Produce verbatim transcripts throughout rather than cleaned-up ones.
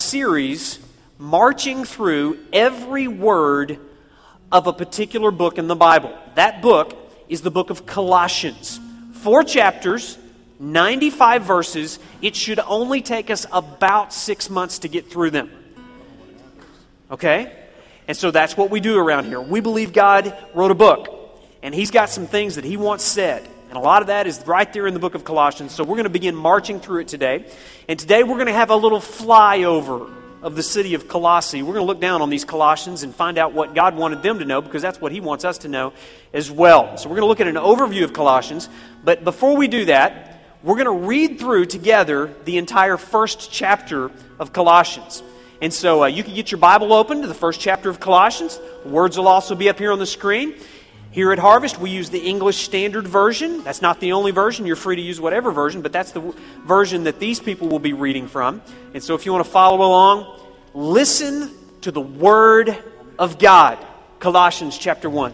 series marching through every word of a particular book in the Bible. That book is the book of Colossians. Four chapters, ninety-five verses. It should only take us about six months to get through them. Okay? And so that's what we do around here. We believe God wrote a book, and He's got some things that He wants said. And a lot of that is right there in the book of Colossians. So we're going to begin marching through it today. And today we're going to have a little flyover of the city of Colossae. We're going to look down on these Colossians and find out what God wanted them to know, because that's what He wants us to know as well. So we're going to look at an overview of Colossians. But before we do that, we're going to read through together the entire first chapter of Colossians. And so uh, you can get your Bible open to the first chapter of Colossians. Words will also be up here on the screen. Here at Harvest, we use the English Standard Version. That's not the only version. You're free to use whatever version, but that's the w- version that these people will be reading from. And so if you want to follow along, listen to the Word of God. Colossians chapter one.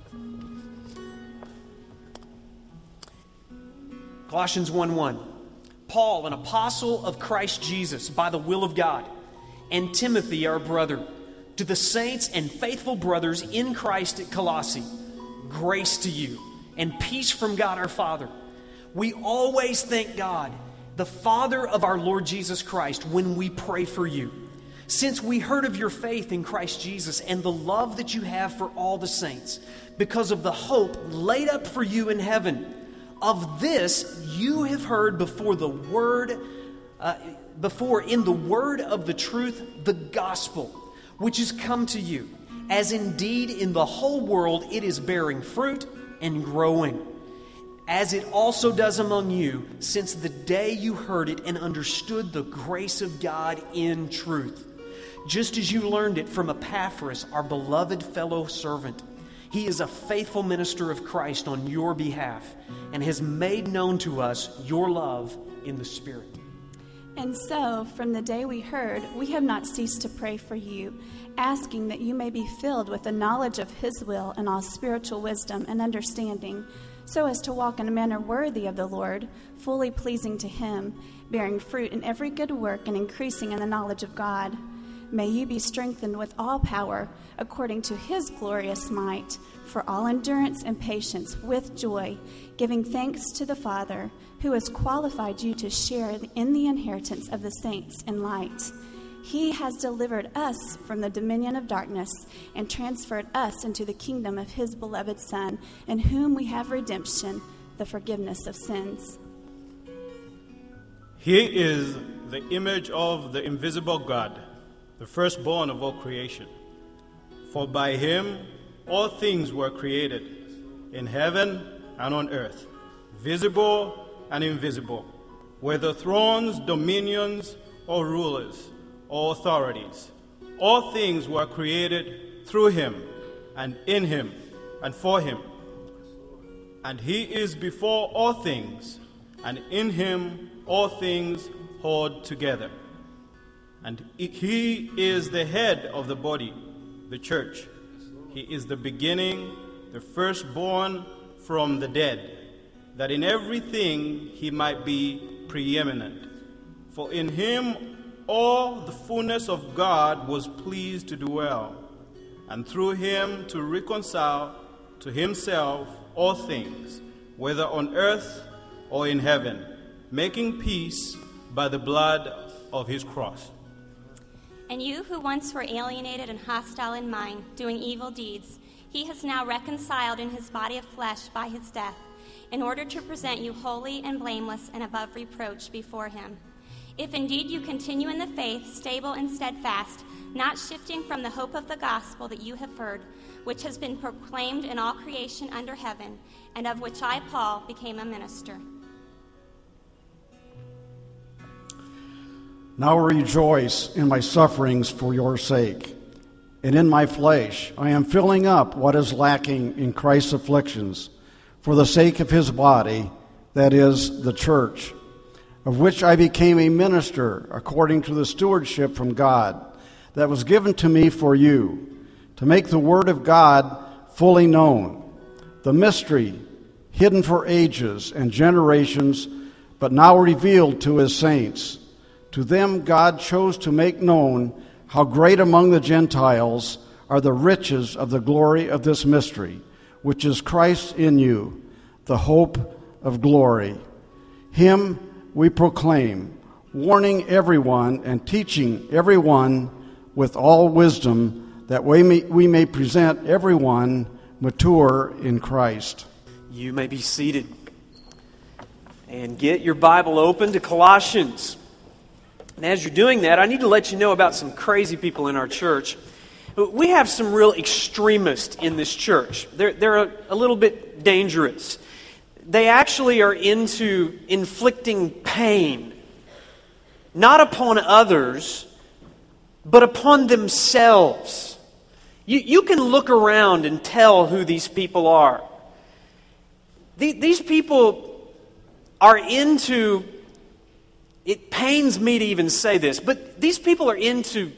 Colossians one one. Paul, an apostle of Christ Jesus, by the will of God, and Timothy, our brother, to the saints and faithful brothers in Christ at Colossae, grace to you and peace from God our Father. We always thank God, the Father of our Lord Jesus Christ, when we pray for you, since we heard of your faith in Christ Jesus and the love that you have for all the saints, because of the hope laid up for you in heaven. Of this you have heard before the word, uh, before in the word of the truth, the gospel, which has come to you, as indeed in the whole world it is bearing fruit and growing, as it also does among you, since the day you heard it and understood the grace of God in truth, just as you learned it from Epaphras, our beloved fellow servant. He is a faithful minister of Christ on your behalf and has made known to us your love in the Spirit. And so, from the day we heard, we have not ceased to pray for you, asking that you may be filled with the knowledge of His will and all spiritual wisdom and understanding, so as to walk in a manner worthy of the Lord, fully pleasing to Him, bearing fruit in every good work and increasing in the knowledge of God. May you be strengthened with all power, according to His glorious might, for all endurance and patience with joy, giving thanks to the Father, who has qualified you to share in the inheritance of the saints in light. He has delivered us from the dominion of darkness and transferred us into the kingdom of His beloved Son, in whom we have redemption, the forgiveness of sins. He is the image of the invisible God, the firstborn of all creation. For by Him all things were created, in heaven and on earth, visible and invisible, whether thrones, dominions, or rulers, or authorities. All things were created through Him, and in Him, and for Him. And He is before all things, and in Him all things hold together. And He is the head of the body, the church. He is the beginning, the firstborn from the dead, that in everything He might be preeminent. For in Him all the fullness of God was pleased to dwell, and through Him to reconcile to Himself all things, whether on earth or in heaven, making peace by the blood of His cross. And you who once were alienated and hostile in mind, doing evil deeds, He has now reconciled in His body of flesh by His death, in order to present you holy and blameless and above reproach before Him. If indeed you continue in the faith, stable and steadfast, not shifting from the hope of the gospel that you have heard, which has been proclaimed in all creation under heaven, and of which I, Paul, became a minister. Now rejoice in my sufferings for your sake, and in my flesh I am filling up what is lacking in Christ's afflictions, for the sake of His body, that is, the church, of which I became a minister according to the stewardship from God that was given to me for you, to make the word of God fully known, the mystery hidden for ages and generations, but now revealed to His saints. To them God chose to make known how great among the Gentiles are the riches of the glory of this mystery, which is Christ in you, the hope of glory. Him we proclaim, warning everyone and teaching everyone with all wisdom, that we may, we may present everyone mature in Christ. You may be seated. And get your Bible open to Colossians. And as you're doing that, I need to let you know about some crazy people in our church. We have some real extremists in this church. They're, they're a, a little bit dangerous. They actually are into inflicting pain, not upon others, but upon themselves. You, you can look around and tell who these people are. The, these people are into, it pains me to even say this, but these people are into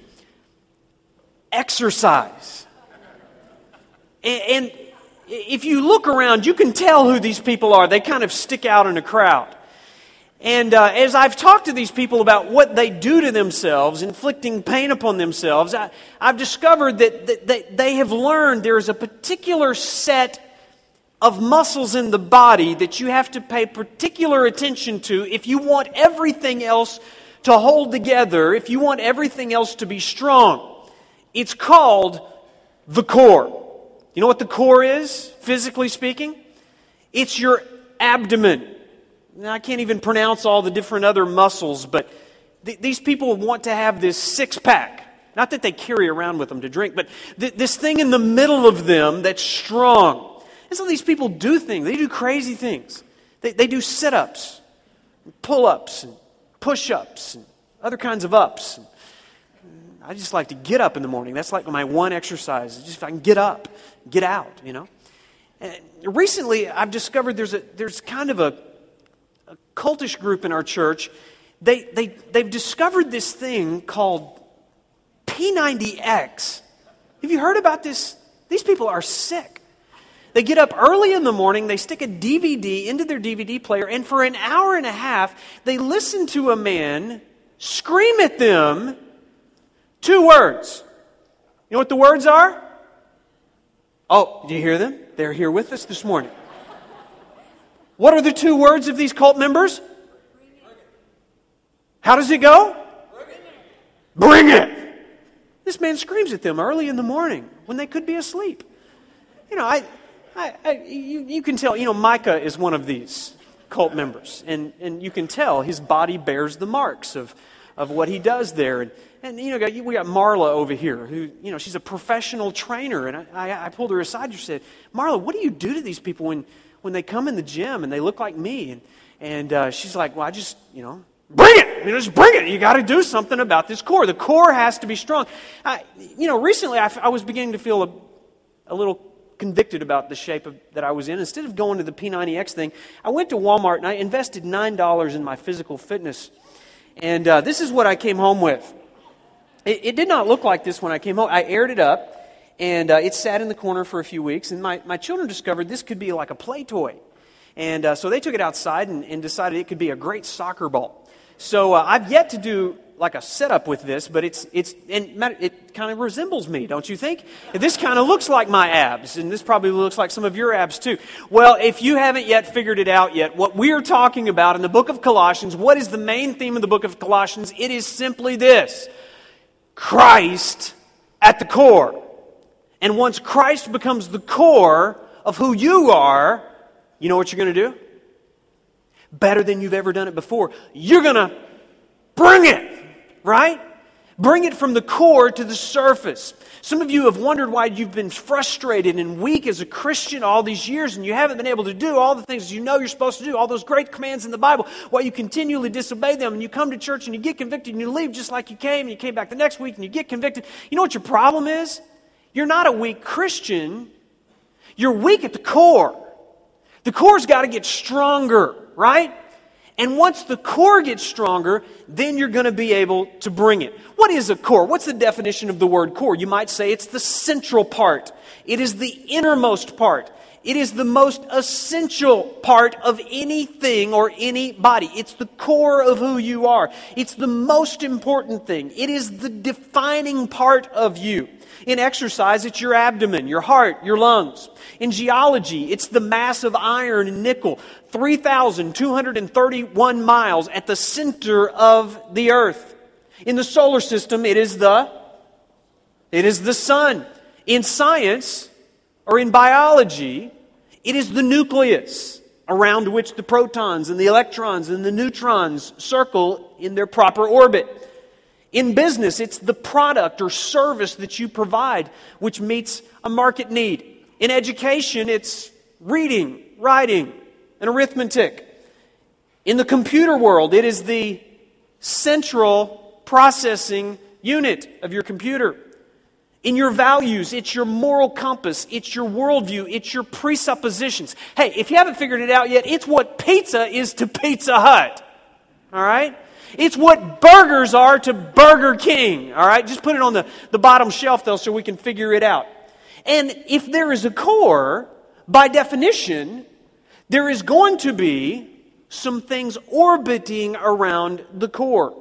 exercise. And, and if you look around, you can tell who these people are. They kind of stick out in a crowd. And uh, as I've talked to these people about what they do to themselves, inflicting pain upon themselves, I, I've discovered that, that, that they have learned there is a particular set of muscles in the body that you have to pay particular attention to if you want everything else to hold together, if you want everything else to be strong. It's called the core. You know what the core is, physically speaking? It's your abdomen. Now, I can't even pronounce all the different other muscles, but th- these people want to have this six-pack. Not that they carry around with them to drink, but th- this thing in the middle of them that's strong. And so these people do things. They do crazy things. They, they do sit-ups, and pull-ups, and push-ups, and other kinds of ups. And I just like to get up in the morning. That's like my one exercise. Just if I can get up, get out, you know. And recently, I've discovered there's a there's kind of a A cultish group in our church. They, they, they've discovered this thing called P ninety X. Have you heard about this? These people are sick. They get up early in the morning, they stick a D V D into their D V D player, and for an hour and a half, they listen to a man scream at them two words. You know what the words are? Oh, do you hear them? They're here with us this morning. What are the two words of these cult members? How does it go? Bring it. This man screams at them early in the morning when they could be asleep. You know, I, I, I you, you can tell. You know, Micah is one of these cult members, and and you can tell his body bears the marks of of what he does there. And and you know, we got Marla over here, who you know she's a professional trainer, and I I, I pulled her aside and said, Marla, what do you do to these people when when they come in the gym and they look like me? And and uh, she's like, well, I just, you know, bring it. You know, just bring it. You got to do something about this core. The core has to be strong. I, you know, recently I, I was beginning to feel a, a little convicted about the shape of, that I was in. Instead of going to the P ninety X thing, I went to Walmart and I invested nine dollars in my physical fitness. And uh, this is what I came home with. It, it did not look like this when I came home. I aired it up. And uh, it sat in the corner for a few weeks, and my, my children discovered this could be like a play toy. And uh, so they took it outside and, and decided it could be a great soccer ball. So uh, I've yet to do like a setup with this, but it's it's and it kind of resembles me, don't you think? This kind of looks like my abs, and this probably looks like some of your abs too. Well, if you haven't yet figured it out yet, what we are talking about in the book of Colossians, what is the main theme of the book of Colossians? It is simply this: Christ at the core. And once Christ becomes the core of who you are, you know what you're going to do? Better than you've ever done it before. You're going to bring it, right? Bring it from the core to the surface. Some of you have wondered why you've been frustrated and weak as a Christian all these years, and you haven't been able to do all the things you know you're supposed to do, all those great commands in the Bible, why you continually disobey them, and you come to church and you get convicted and you leave just like you came, and you came back the next week and you get convicted. You know what your problem is? You're not a weak Christian. You're weak at the core. The core's got to get stronger, right? And once the core gets stronger, then you're going to be able to bring it. What is a core? What's the definition of the word core? You might say it's the central part. It is the innermost part. It is the most essential part of anything or anybody. It's the core of who you are. It's the most important thing. It is the defining part of you. In exercise, it's your abdomen, your heart, your lungs. In geology, it's the mass of iron and nickel, three thousand two hundred thirty-one miles at the center of the earth. In the solar system, it is the, it is the sun. In science, or in biology, it is the nucleus around which the protons and the electrons and the neutrons circle in their proper orbit. In business, it's the product or service that you provide which meets a market need. In education, it's reading, writing, and arithmetic. In the computer world, it is the central processing unit of your computer. In your values, it's your moral compass, it's your worldview, it's your presuppositions. Hey, if you haven't figured it out yet, it's what pizza is to Pizza Hut. All right? It's what burgers are to Burger King. All right? Just put it on the, the bottom shelf, though, so we can figure it out. And if there is a core, by definition, there is going to be some things orbiting around the core.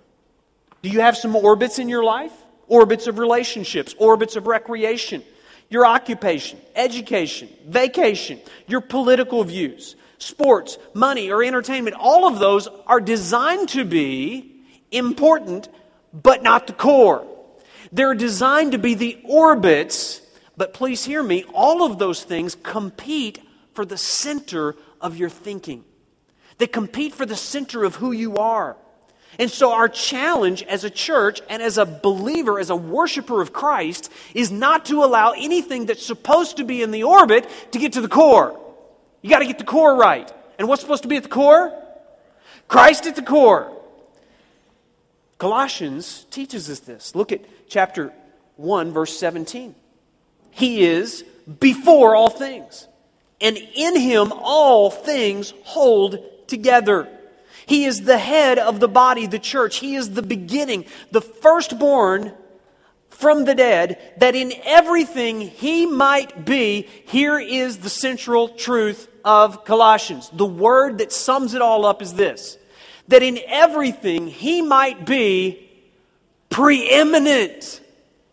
Do you have some orbits in your life? Orbits of relationships, orbits of recreation, your occupation, education, vacation, your political views, sports, money, or entertainment. All of those are designed to be important, but not the core. They're designed to be the orbits, but please hear me, all of those things compete for the center of your thinking. They compete for the center of who you are. And so our challenge as a church and as a believer, as a worshiper of Christ, is not to allow anything that's supposed to be in the orbit to get to the core. You got to get the core right. And what's supposed to be at the core? Christ at the core. Colossians teaches us this. Look at chapter one, verse seventeen. He is before all things, and in Him all things hold together. He is the head of the body, the church. He is the beginning, the firstborn from the dead, that in everything He might be. Here is the central truth of Colossians. The word that sums it all up is this: that in everything He might be preeminent.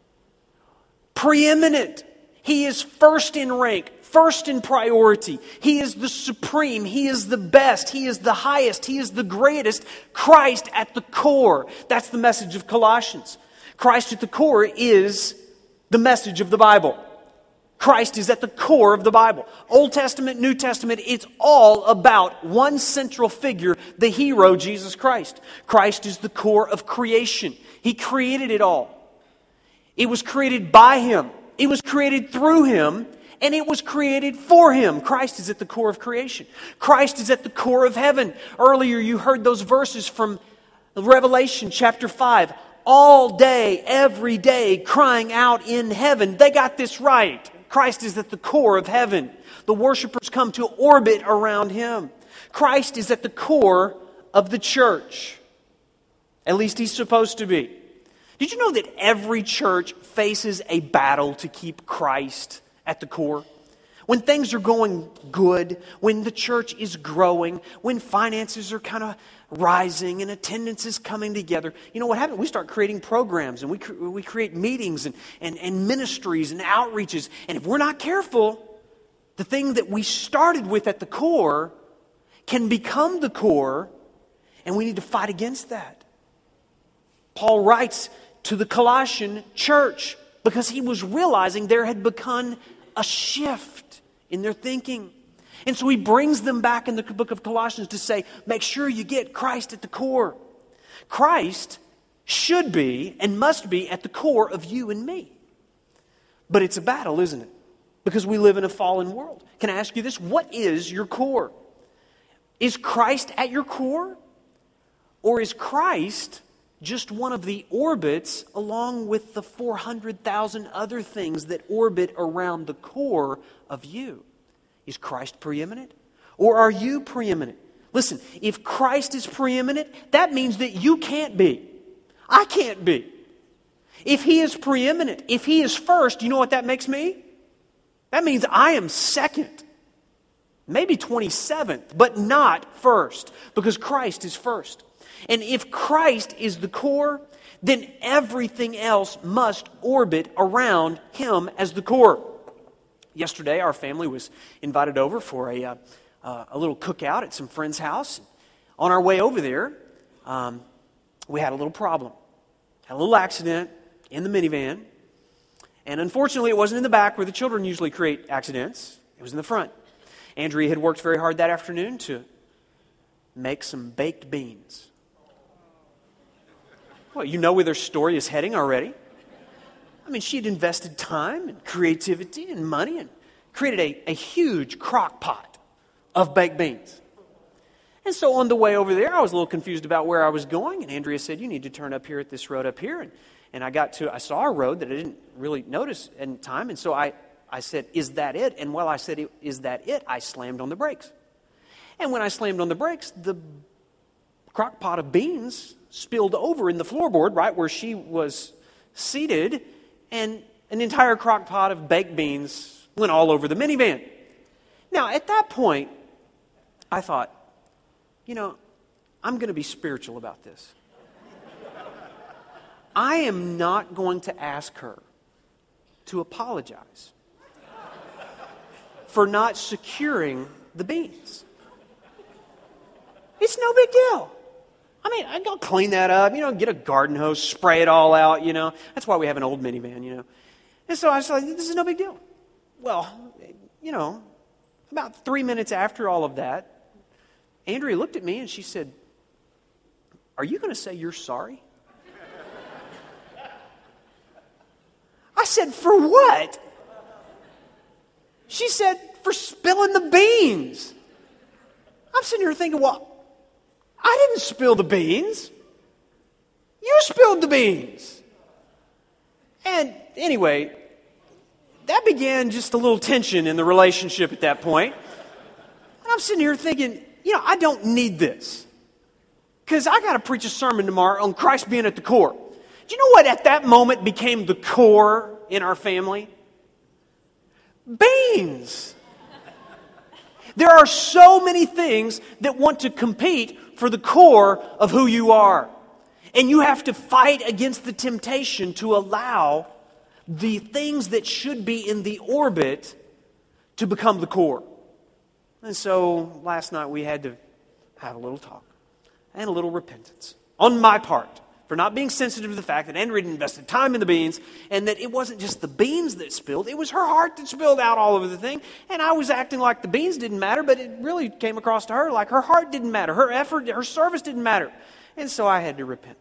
Preeminent. He is first in rank. First in priority. He is the supreme. He is the best. He is the highest. He is the greatest. Christ at the core. That's the message of Colossians. Christ at the core is the message of the Bible. Christ is at the core of the Bible. Old Testament, New Testament, it's all about one central figure, the hero, Jesus Christ. Christ is the core of creation. He created it all. It was created by Him. It was created through Him. And it was created for Him. Christ is at the core of creation. Christ is at the core of heaven. Earlier you heard those verses from Revelation chapter five. All day, every day, crying out in heaven. They got this right. Christ is at the core of heaven. The worshipers come to orbit around Him. Christ is at the core of the church. At least He's supposed to be. Did you know that every church faces a battle to keep Christ at the core? When things are going good, when the church is growing, when finances are kind of rising and attendance is coming together, you know what happens? We start creating programs and we cre- we create meetings and, and, and ministries and outreaches. And if we're not careful, the thing that we started with at the core can become the core, and we need to fight against that. Paul writes to the Colossian church because he was realizing there had become a shift in their thinking. And so he brings them back in the book of Colossians to say, make sure you get Christ at the core. Christ should be and must be at the core of you and me. But it's a battle, isn't it? Because we live in a fallen world. Can I ask you this? What is your core? Is Christ at your core? Or is Christ just one of the orbits along with the four hundred thousand other things that orbit around the core of you? Is Christ preeminent? Or are you preeminent? Listen, if Christ is preeminent, that means that you can't be. I can't be. If He is preeminent, if He is first, you know what that makes me? That means I am second, maybe twenty-seventh, but not first, because Christ is first. And if Christ is the core, then everything else must orbit around Him as the core. Yesterday, our family was invited over for a, uh, uh, a little cookout at some friend's house. On our way over there, um, we had a little problem. Had a little accident in the minivan. And unfortunately, it wasn't in the back where the children usually create accidents. It was in the front. Andrea had worked very hard that afternoon to make some baked beans. Well, you know where their story is heading already. I mean, she had invested time and creativity and money and created a, a huge crock pot of baked beans. And so on the way over there, I was a little confused about where I was going. And Andrea said, you need to turn up here at this road up here. And, and I got to, I saw a road that I didn't really notice in time. And so I, I said, is that it? And while I said, is that it? I slammed on the brakes. And when I slammed on the brakes, the crock pot of beans spilled over in the floorboard right where she was seated. And an entire crock pot of baked beans went all over the minivan. Now, at that point, I thought, you know, I'm going to be spiritual about this. I am not going to ask her to apologize for not securing the beans. It's no big deal. I mean, I go clean that up, you know, get a garden hose, spray it all out, you know. That's why we have an old minivan, you know. And so I was like, this is no big deal. Well, you know, about three minutes after all of that, Andrea looked at me and she said, are you going to say you're sorry? I said, for what? She said, for spilling the beans. I'm sitting here thinking, well, I didn't spill the beans. You spilled the beans. And anyway, that began just a little tension in the relationship at that point. And I'm sitting here thinking, you know, I don't need this. Because I got to preach a sermon tomorrow on Christ being at the core. Do you know what at that moment became the core in our family? Beans. There are so many things that want to compete for the core of who you are. And you have to fight against the temptation to allow the things that should be in the orbit to become the core. And so last night we had to have a little talk and a little repentance on my part for not being sensitive to the fact that Andrea had invested time in the beans and that it wasn't just the beans that spilled, it was her heart that spilled out all over the thing. And I was acting like the beans didn't matter, but it really came across to her like her heart didn't matter, her effort, her service didn't matter. And so I had to repent.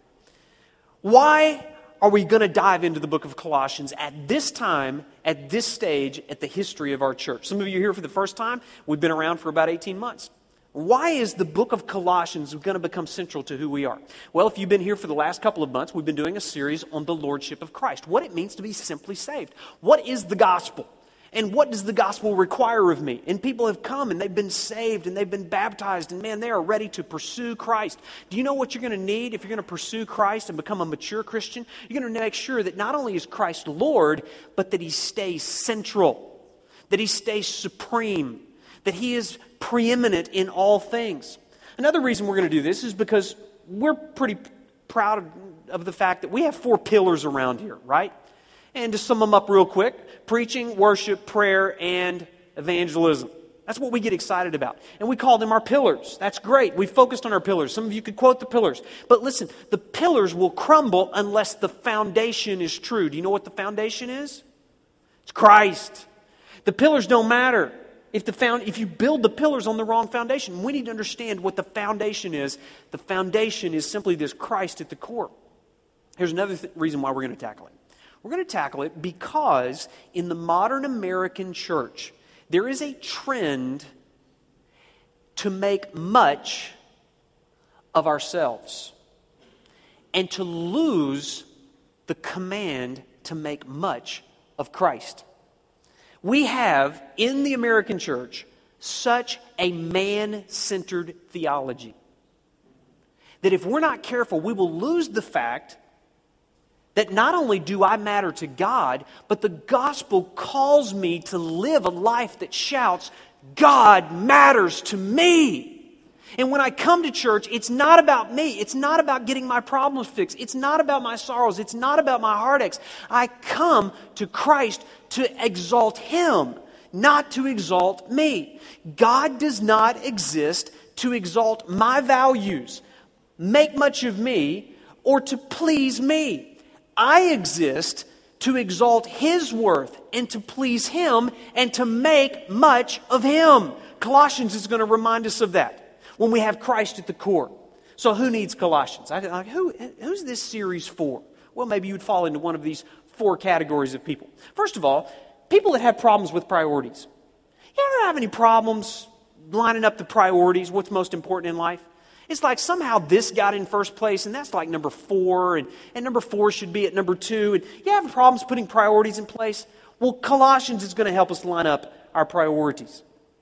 Why are we going to dive into the book of Colossians at this time, at this stage, at the history of our church? Some of you are here for the first time. We've been around for about eighteen months. Why is the book of Colossians going to become central to who we are? Well, if you've been here for the last couple of months, we've been doing a series on the Lordship of Christ, what it means to be simply saved. What is the gospel? And what does the gospel require of me? And people have come and they've been saved and they've been baptized and man, they are ready to pursue Christ. Do you know what you're going to need if you're going to pursue Christ and become a mature Christian? You're going to make sure that not only is Christ Lord, but that He stays central, that He stays supreme, that He is preeminent in all things. Another reason we're going to do this is because we're pretty proud of the fact that we have four pillars around here, right? And to sum them up real quick, preaching, worship, prayer, and evangelism. That's what we get excited about. And we call them our pillars. That's great. We focused on our pillars. Some of you could quote the pillars. But listen, the pillars will crumble unless the foundation is true. Do you know what the foundation is? It's Christ. The pillars don't matter. If the found, if you build the pillars on the wrong foundation, we need to understand what the foundation is. The foundation is simply this Christ at the core. Here's another th- reason why we're going to tackle it. We're going to tackle it because in the modern American church, there is a trend to make much of ourselves and to lose the command to make much of Christ. We have, in the American church, such a man-centered theology that if we're not careful, we will lose the fact That not only do I matter to God, but the gospel calls me to live a life that shouts, God matters to me. And when I come to church, it's not about me. It's not about getting my problems fixed. It's not about my sorrows. It's not about my heartaches. I come to Christ to exalt Him, not to exalt me. God does not exist to exalt my values, make much of me, or to please me. I exist to exalt His worth and to please Him and to make much of Him. Colossians is going to remind us of that when we have Christ at the core. So who needs Colossians? I, like, who, who's this series for? Well, maybe you would fall into one of these four categories of people. First of all, people that have problems with priorities. You ever have any problems lining up the priorities, what's most important in life? It's like somehow this got in first place, and that's like number four, and, and number four should be at number two. And you have problems putting priorities in place? Well, Colossians is going to help us line up our priorities.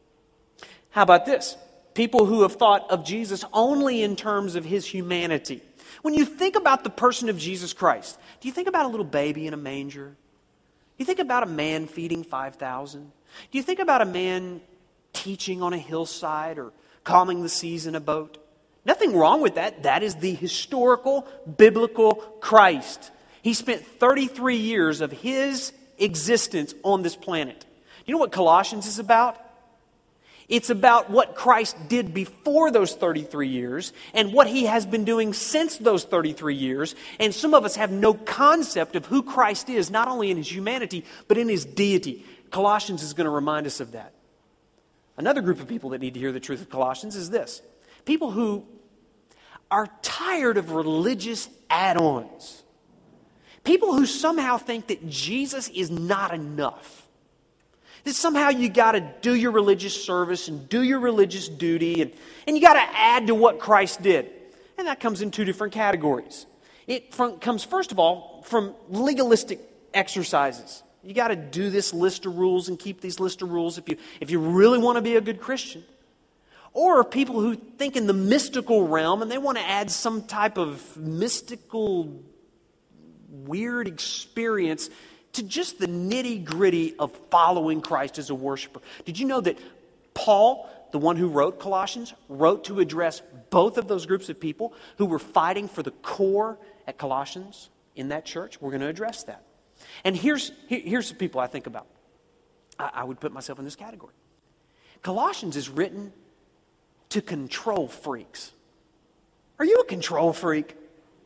How about this? People who have thought of Jesus only in terms of His humanity. When you think about the person of Jesus Christ, do you think about a little baby in a manger? Do you think about a man feeding five thousand? Do you think about a man teaching on a hillside or calming the seas in a boat? Nothing wrong with that. That is the historical, biblical Christ. He spent thirty-three years of His existence on this planet. You know what Colossians is about? It's about what Christ did before those thirty-three years and what He has been doing since those thirty-three years. And some of us have no concept of who Christ is, not only in His humanity, but in His deity. Colossians is going to remind us of that. Another group of people that need to hear the truth of Colossians is this. People who are tired of religious add-ons. People who somehow think that Jesus is not enough. That somehow you got to do your religious service and do your religious duty and, and you got to add to what Christ did. And that comes in two different categories. It from, comes, first of all, from legalistic exercises. You got to do this list of rules and keep these list of rules if you, if you really want to be a good Christian. Or people who think in the mystical realm and they want to add some type of mystical, weird experience to just the nitty-gritty of following Christ as a worshiper. Did you know that Paul, the one who wrote Colossians, wrote to address both of those groups of people who were fighting for the core at Colossians in that church? We're going to address that. And here's, here, here's the people I think about. I, I would put myself in this category. Colossians is written to control freaks. Are you a control freak?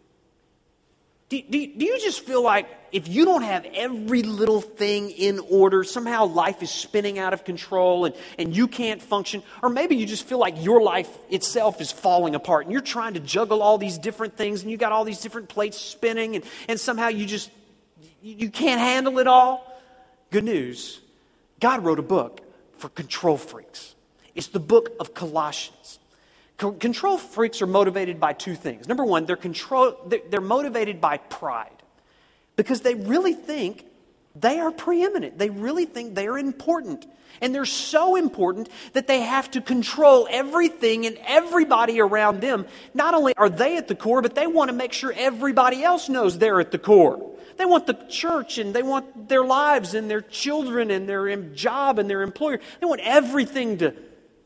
Do, do, do you just feel like if you don't have every little thing in order, somehow life is spinning out of control and, and you can't function? Or maybe you just feel like your life itself is falling apart and you're trying to juggle all these different things and you got all these different plates spinning and, and somehow you just, you can't handle it all. Good news. God wrote a book for control freaks. It's the book of Colossians. Control freaks are motivated by two things. Number one, they're control, they're motivated by pride because they really think they are preeminent. They really think they are important. And they're so important that they have to control everything and everybody around them. Not only are they at the core, but they want to make sure everybody else knows they're at the core. They want the church and they want their lives and their children and their job and their employer. They want everything to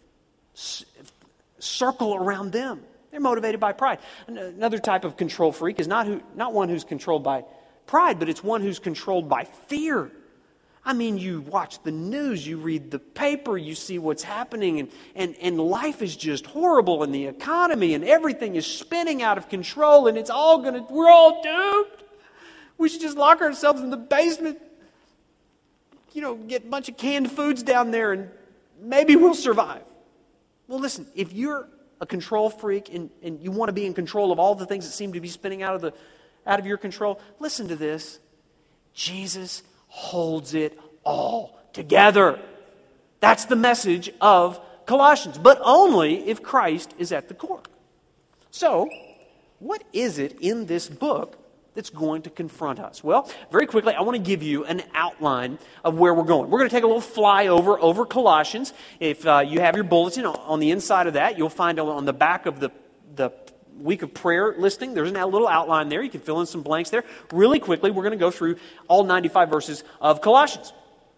circle around them. They're motivated by pride. Another type of control freak is not who, not one who's controlled by pride, but it's one who's controlled by fear. I mean, you watch the news, you read the paper, you see what's happening, and, and, and life is just horrible, and the economy and everything is spinning out of control, and it's all gonna, we're all doomed. We should just lock ourselves in the basement, you know, get a bunch of canned foods down there, and maybe we'll survive. Well, listen, if you're a control freak and, and you want to be in control of all the things that seem to be spinning out of the out of your control, listen to this. Jesus holds it all together. That's the message of Colossians, but only if Christ is at the core. So, what is it in this book that's going to confront us? Well, very quickly, I want to give you an outline of where we're going. We're going to take a little flyover over Colossians. If uh, you have your bulletin on the inside of that, you'll find on the back of the, the week of prayer listing. There's a little outline there. You can fill in some blanks there. Really quickly, we're going to go through all ninety-five verses of Colossians.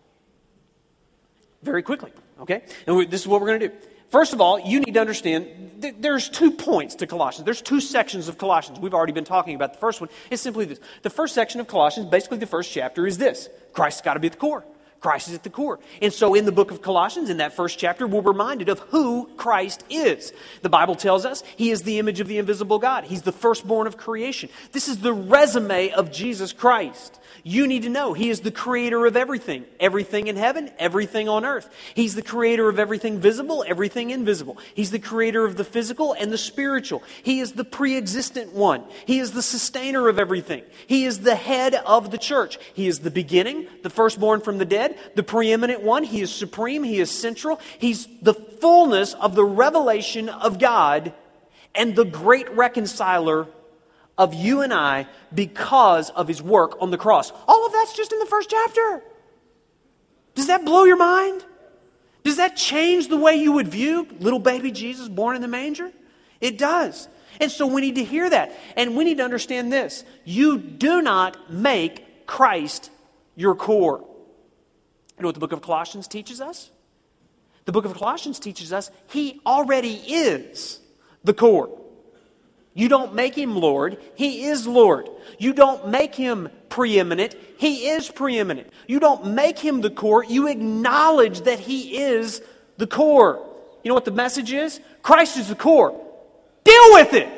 Very quickly, okay? And we, this is what we're going to do. First of all, you need to understand th- there's two points to Colossians. There's two sections of Colossians. We've already been talking about the first one. It's simply this. The first section of Colossians, basically the first chapter, is this. Christ's got to be at the core. Christ is at the core. And so in the book of Colossians, in that first chapter, we're reminded of who Christ is. The Bible tells us he is the image of the invisible God. He's the firstborn of creation. This is the resume of Jesus Christ. You need to know he is the creator of everything. Everything in heaven, everything on earth. He's the creator of everything visible, everything invisible. He's the creator of the physical and the spiritual. He is the pre-existent one. He is the sustainer of everything. He is the head of the church. He is the beginning, the firstborn from the dead, the preeminent one. He is supreme. He is central. He's the fullness of the revelation of God and the great reconciler of you and I because of his work on the cross. All of that's just in the first chapter. Does that blow your mind? Does that change the way you would view little baby Jesus born in the manger? It does. And so we need to hear that. And we need to understand this. You do not make Christ your core. You know what the book of Colossians teaches us? The book of Colossians teaches us he already is the core. You don't make him Lord, he is Lord. You don't make him preeminent, he is preeminent. You don't make him the core, you acknowledge that he is the core. You know what the message is? Christ is the core. Deal with it.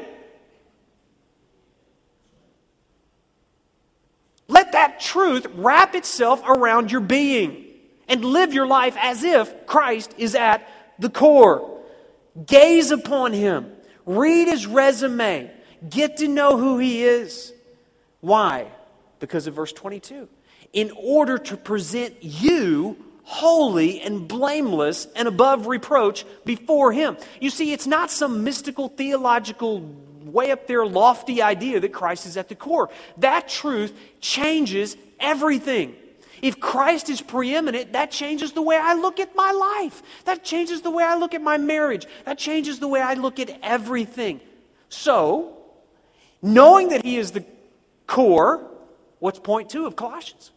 Let that truth wrap itself around your being and live your life as if Christ is at the core. Gaze upon him. Read his resume. Get to know who he is. Why? Because of verse twenty-two. In order to present you holy and blameless and above reproach before him. You see, it's not some mystical, theological, way up there lofty idea that Christ is at the core. That truth changes everything. If Christ is preeminent, that changes the way I look at my life. That changes the way I look at my marriage. That changes the way I look at everything. So, knowing that he is the core, what's point two of Colossians?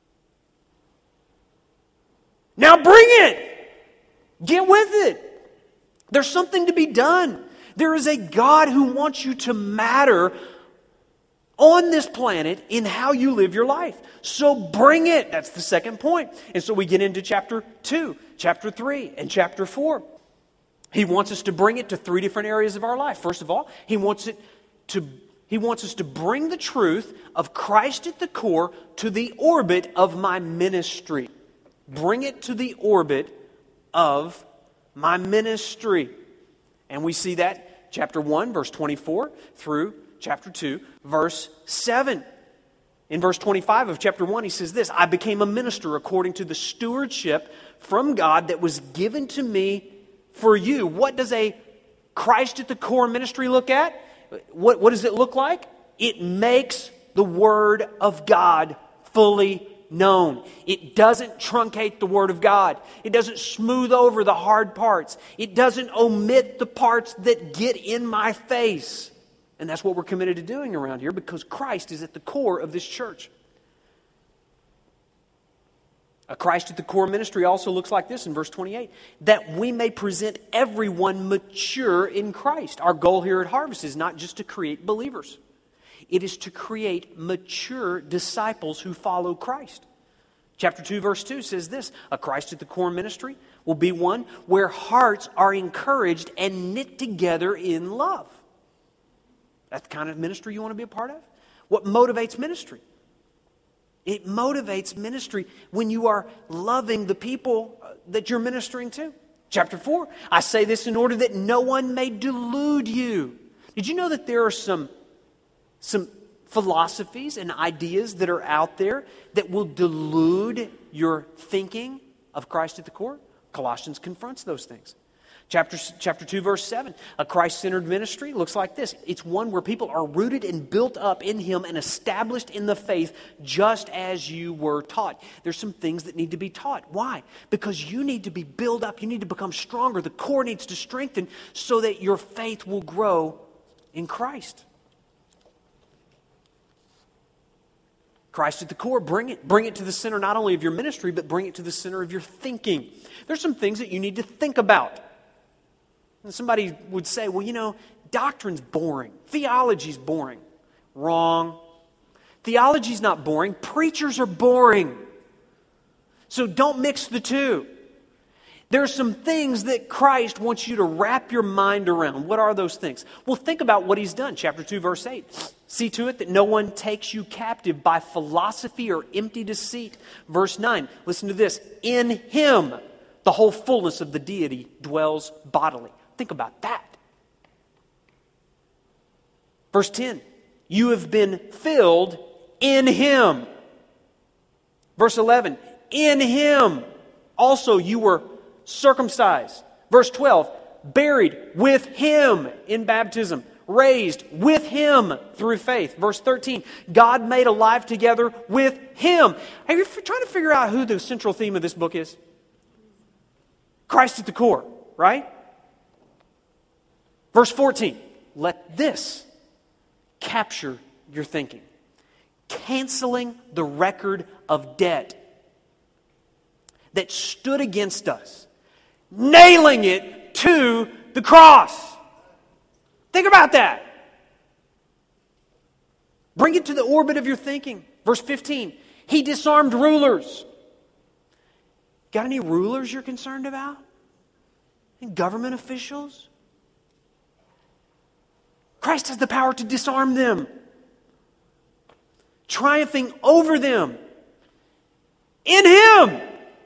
Now bring it! Get with it! There's something to be done. There is a God who wants you to matter on this planet in how you live your life. So bring it. That's the second point. And so we get into chapter two, chapter three, and chapter four. He wants us to bring it to three different areas of our life. First of all, he wants it to he wants us to bring the truth of Christ at the core to the orbit of my ministry. Bring it to the orbit of my ministry. And we see that chapter one, verse twenty-four through chapter two, verse seven. In verse twenty-five of chapter one, he says this, I became a minister according to the stewardship from God that was given to me for you. What does a Christ at the core ministry look at? What, what does it look like? It makes the Word of God fully known. It doesn't truncate the Word of God. It doesn't smooth over the hard parts. It doesn't omit the parts that get in my face. And that's what we're committed to doing around here because Christ is at the core of this church. A Christ at the core ministry also looks like this in verse twenty-eight. That we may present everyone mature in Christ. Our goal here at Harvest is not just to create believers. It is to create mature disciples who follow Christ. Chapter two, verse two says this. A Christ at the core ministry will be one where hearts are encouraged and knit together in love. That's the kind of ministry you want to be a part of? What motivates ministry? It motivates ministry when you are loving the people that you're ministering to. Chapter four, I say this in order that no one may delude you. Did you know that there are some, some philosophies and ideas that are out there that will delude your thinking of Christ at the core? Colossians confronts those things. Chapter, chapter two, verse seven, a Christ-centered ministry looks like this. It's one where people are rooted and built up in Him and established in the faith just as you were taught. There's some things that need to be taught. Why? Because you need to be built up. You need to become stronger. The core needs to strengthen so that your faith will grow in Christ. Christ at the core, bring it. Bring it to the center not only of your ministry, but bring it to the center of your thinking. There's some things that you need to think about. And somebody would say, well, you know, doctrine's boring. Theology's boring. Wrong. Theology's not boring. Preachers are boring. So don't mix the two. There are some things that Christ wants you to wrap your mind around. What are those things? Well, think about what he's done. Chapter two, verse eight. See to it that no one takes you captive by philosophy or empty deceit. Verse nine. Listen to this. In him, the whole fullness of the deity dwells bodily. Think about that. Verse ten. You have been filled in him. Verse eleven. In him also you were circumcised. Verse twelve, buried with him in baptism, raised with him through faith. Verse thirteen, God made alive together with him. Are you trying to figure out who the central theme of this book is? Christ at the core, right? Verse fourteen, let this capture your thinking. Canceling the record of debt that stood against us. Nailing it to the cross. Think about that. Bring it to the orbit of your thinking. Verse fifteen, he disarmed rulers. Got any rulers you're concerned about? And government officials? Christ has the power to disarm them. Triumphing over them. In him.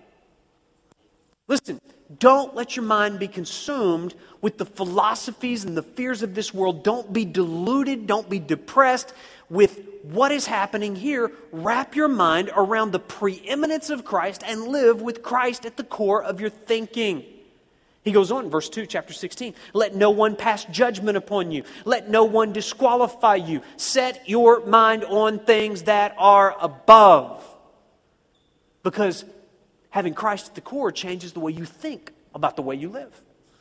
Listen. Don't let your mind be consumed with the philosophies and the fears of this world. Don't be deluded. Don't be depressed with what is happening here. Wrap your mind around the preeminence of Christ and live with Christ at the core of your thinking. He goes on, verse two, chapter sixteen. Let no one pass judgment upon you. Let no one disqualify you. Set your mind on things that are above. Because having Christ at the core changes the way you think about the way you live.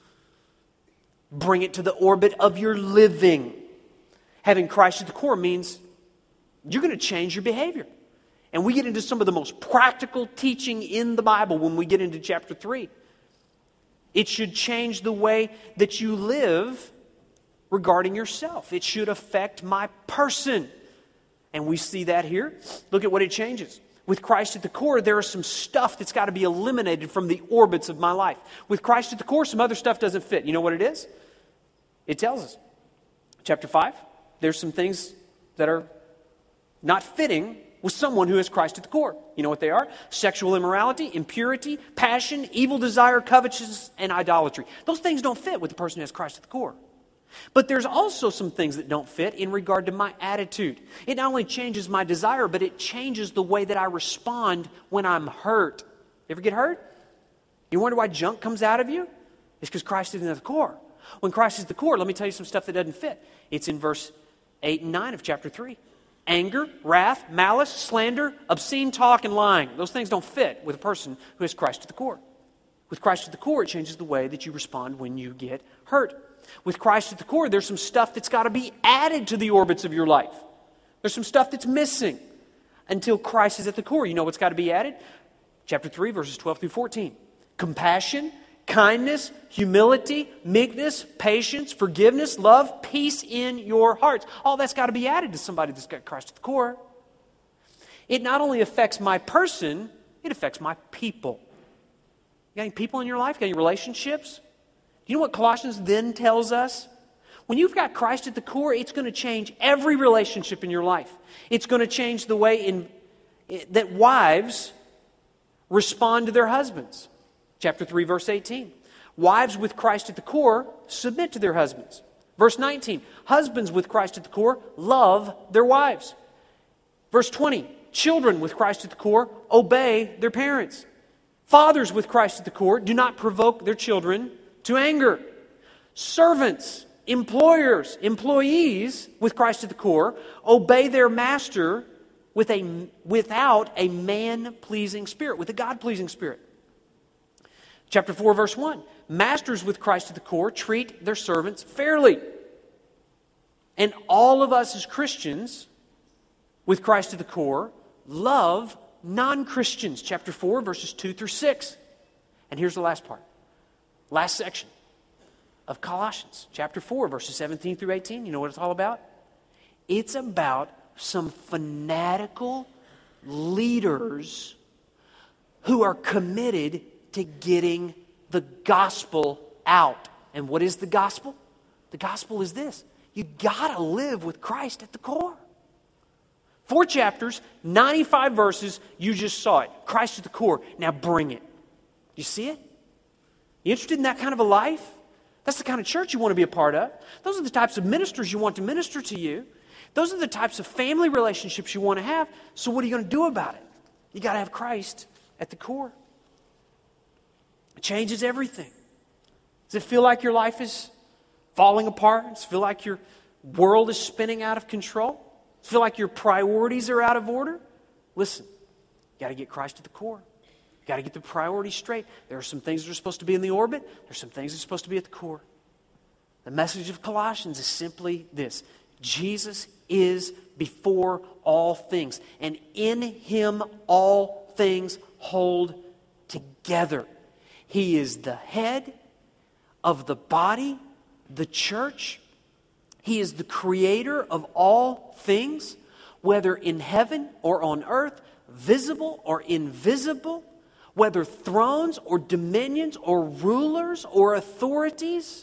Bring it to the orbit of your living. Having Christ at the core means you're going to change your behavior. And we get into some of the most practical teaching in the Bible when we get into chapter three. It should change the way that you live regarding yourself. It should affect my person. And we see that here. Look at what it changes. With Christ at the core, there is some stuff that's got to be eliminated from the orbits of my life. With Christ at the core, some other stuff doesn't fit. You know what it is? It tells us. Chapter five, there's some things that are not fitting with someone who has Christ at the core. You know what they are? Sexual immorality, impurity, passion, evil desire, covetousness, and idolatry. Those things don't fit with the person who has Christ at the core. But there's also some things that don't fit in regard to my attitude. It not only changes my desire, but it changes the way that I respond when I'm hurt. You ever get hurt? You wonder why junk comes out of you? It's because Christ is at the core. When Christ is at the core, let me tell you some stuff that doesn't fit. It's in verse eight and nine of chapter three. Anger, wrath, malice, slander, obscene talk, and lying. Those things don't fit with a person who has Christ at the core. With Christ at the core, it changes the way that you respond when you get hurt. With Christ at the core, there's some stuff that's got to be added to the orbits of your life. There's some stuff that's missing until Christ is at the core. You know what's got to be added? Chapter three, verses twelve through fourteen. Compassion, kindness, humility, meekness, patience, forgiveness, love, peace in your hearts. All that's got to be added to somebody that's got Christ at the core. It not only affects my person, it affects my people. You got any people in your life? You got any relationships? You know what Colossians then tells us? When you've got Christ at the core, it's going to change every relationship in your life. It's going to change the way in, that wives respond to their husbands. Chapter three, verse eighteen. Wives with Christ at the core submit to their husbands. Verse nineteen. Husbands with Christ at the core love their wives. Verse twenty. Children with Christ at the core obey their parents. Fathers with Christ at the core do not provoke their children to anger. Servants, employers, employees with Christ at the core obey their master with a, without a man-pleasing spirit, with a God-pleasing spirit. Chapter four, verse one. Masters with Christ at the core treat their servants fairly. And all of us as Christians, with Christ at the core, love non-Christians. Chapter four, verses two through six. And here's the last part. Last section of Colossians. Chapter four, verses seventeen through eighteen. You know what it's all about? It's about some fanatical leaders who are committed to getting the gospel out. And what is the gospel? The gospel is this. You gotta live with Christ at the core. Four chapters, ninety-five verses, you just saw it. Christ at the core. Now bring it. You see it? You interested in that kind of a life? That's the kind of church you want to be a part of. Those are the types of ministers you want to minister to you. Those are the types of family relationships you want to have. So what are you going to do about it? You got to have Christ at the core. It changes everything. Does it feel like your life is falling apart? Does it feel like your world is spinning out of control? Does it feel like your priorities are out of order? Listen, you got to get Christ at the core. You got to get the priorities straight. There are some things that are supposed to be in the orbit. There's some things that are supposed to be at the core. The message of Colossians is simply this. Jesus is before all things, and in Him all things hold together. He is the head of the body, the church. He is the creator of all things, whether in heaven or on earth, visible or invisible, whether thrones or dominions or rulers or authorities.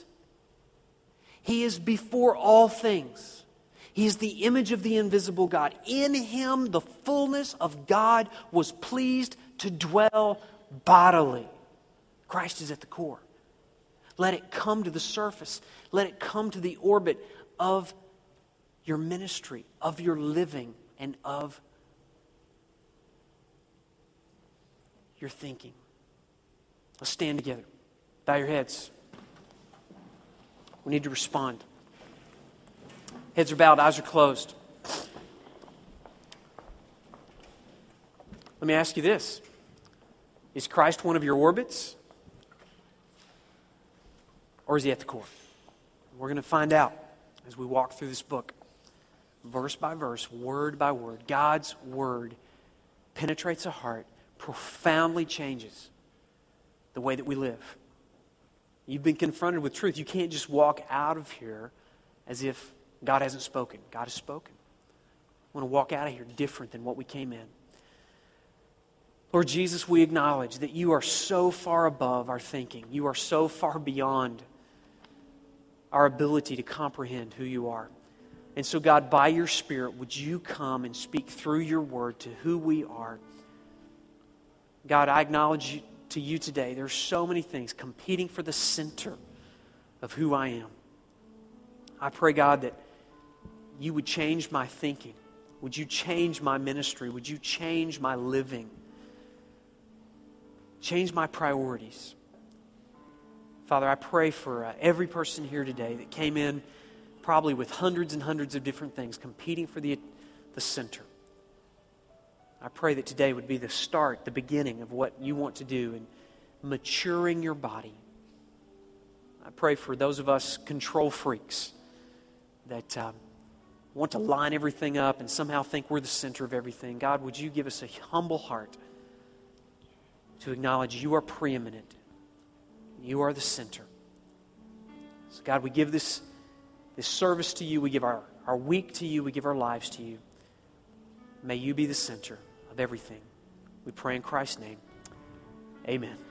He is before all things. He is the image of the invisible God. In Him, the fullness of God was pleased to dwell bodily. Christ is at the core. Let it come to the surface. Let it come to the orbit of your ministry, of your living, and of your thinking. Let's stand together. Bow your heads. We need to respond. Heads are bowed, eyes are closed. Let me ask you this. Is Christ one of your orbits? Or is He at the core? We're going to find out as we walk through this book. Verse by verse, word by word. God's Word penetrates a heart, profoundly changes the way that we live. You've been confronted with truth. You can't just walk out of here as if God hasn't spoken. God has spoken. I want to walk out of here different than what we came in. Lord Jesus, we acknowledge that You are so far above our thinking. You are so far beyond our ability to comprehend who You are. And so, God, by Your Spirit, would You come and speak through Your Word to who we are. God, I acknowledge you, to You today, there's so many things competing for the center of who I am. I pray, God, that You would change my thinking. Would You change my ministry? Would You change my living? Change my priorities. Father, I pray for uh, every person here today that came in probably with hundreds and hundreds of different things competing for the, the center. I pray that today would be the start, the beginning of what You want to do in maturing Your body. I pray for those of us control freaks that um, want to line everything up and somehow think we're the center of everything. God, would You give us a humble heart to acknowledge You are preeminent. You are the center. So God, we give this, this service to You. We give our, our week to You. We give our lives to You. May You be the center of everything. We pray in Christ's name. Amen.